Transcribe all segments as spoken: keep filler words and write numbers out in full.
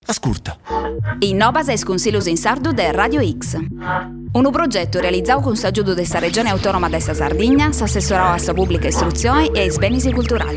Ascolta. Innovas es Consiglios in Sardu de Radio X. Un progetto realizzato con s'aggiudo della Regione Autonoma de sa Sardegna, s'assessorò a sa pubblica istruzione e ai beni culturali.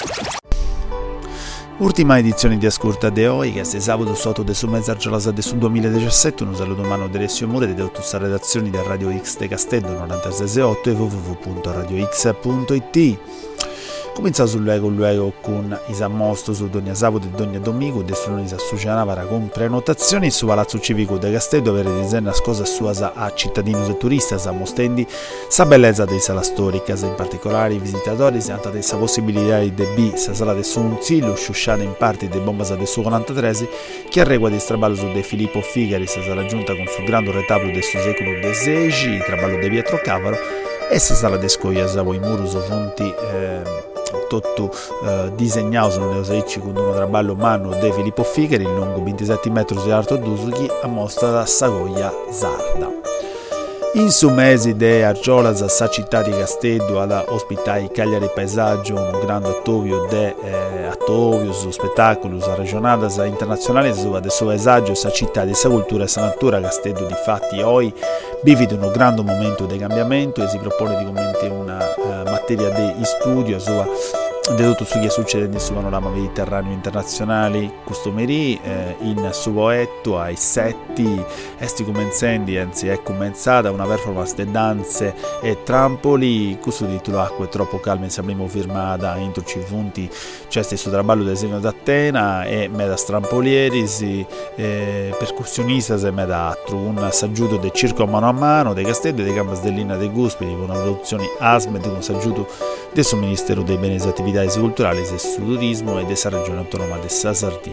Ultima edizione di Ascolta de Oi, che è sabato sotto de su mezz'argiolasa de su duemiladiciassette. Un saluto umano di Alessio Mure, di tutte le redazioni del Radio X de Castello novantasei virgola otto e w w w punto radio x punto i t. Cominciamo sul luogo, luogo con i sammosto su Dogna Sabato e Dogna Domingo, de su si associanavara con prenotazioni su Palazzo Civico de Castello per disegna cose sue a cittadini e turisti, mostrando sa bellezza della sala storica, in particolare i visitatori si hanno dato la possibilità di B, sa sala del suo unzillo, sciusciata in parte dei bombas del suo quarantatré, che arregua di straballo su de Filippo Figari, sa sala giunta con sul grande retablo del suo secolo desegi, il traballo di Pietro Cavaro, e sa sala de Scoglia, i muros fonti eh, tutto eh, disegnato nel neosaici con uno traballo mano de Filippo Figari, lungo ventisette metri di alto d'uso, a mostra da Sagoglia Sarda. In su mesi de Argiolas, sa città di Castello, alla ospitare Cagliari Paesaggio, un grande attovio de eh, attovios, spettacoli, regionadas internazionali su del suo paesaggio, sa città di sa cultura e sa natura. Castello di fatti oggi vive un grande momento di cambiamento e si propone di commentare una uh, materia di studio sua di tutto su che succede nel suo panorama mediterraneo internazionale, customeri eh, in suo etto ai setti esti comenzendi, anzi è cominciata una performance de danze e trampoli, questo titolo Acque troppo calme, abbiamo firmata entro ci punti, c'è stesso traballo del segno d'Attena e meda strampolieris, eh, percussionistas e meda altro, un saggiuto del circo a mano a mano dei Castello e dei Gambas dell'Inna dei Guspiri con una produzione ASMED con saggiuto del suo Ministero dei Beni e Attività culturali, del turismo e della regione autonoma della Sardegna.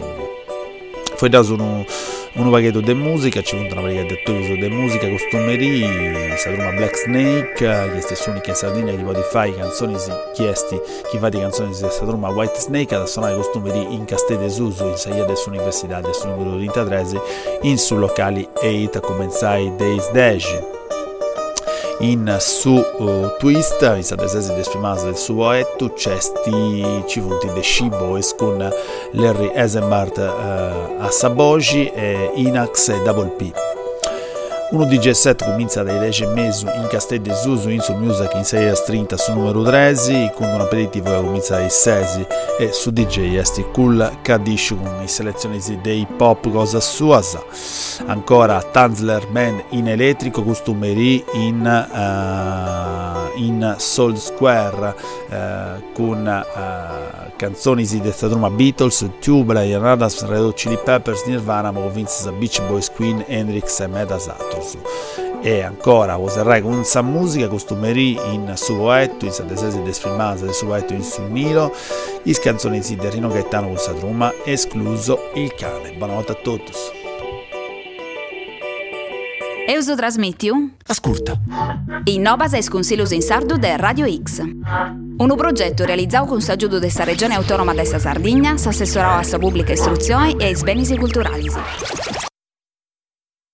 Poi da uno, uno pacchetto di musica, ci punta una varietà di attori di musica, costumeri, Sadruma Black Snake, che è l'unica in Sardegna che può fare canzoni chiesti, chi fa di canzoni di Sadruma White Snake, da suonare costumeri in Castello Suso, in Saia dell'Università del suo numero trentatré, in su locali otto, come sai, Days Dash. In su uh, twist, in state sesi desfimase del suo etto, c'è sti civuti de She Boys con Larry Eisenbart uh, a Sabogi e Inax e Double P. Uno D J set comincia dai dieci mesi in Castello Suso in su Music in sei trenta su numero tredici, con un aperitivo che comincia dai sei e su D J esti Cool Kaddish con le selezioni dei pop cosa sua. Ancora Tanzler Band in elettrico, costumeri in, uh, in Soul Square uh, con uh, canzoni di Stadruma Beatles, Tubular, Radas, Red Hot Chili Peppers, Nirvana, ma Vince Beach Boys, Queen, Hendrix e Metasatros. E ancora Oserrai con sa musica, costumeri in suo etto, in sette sesi desfilmate del suo etto in sul Nilo, i canzoni di Rino Gaetano con Stadruma, escluso il cane. Buonanotte a tutti. Euso trasmitiu? Ascolta. Innovas es Consiglios in Sardu de Radio X. Un progetto realizzato con s'aggiudo della Regione Autonoma de sa Sardegna, s'assessorò a sa pubblica istruzione e ai beni culturali.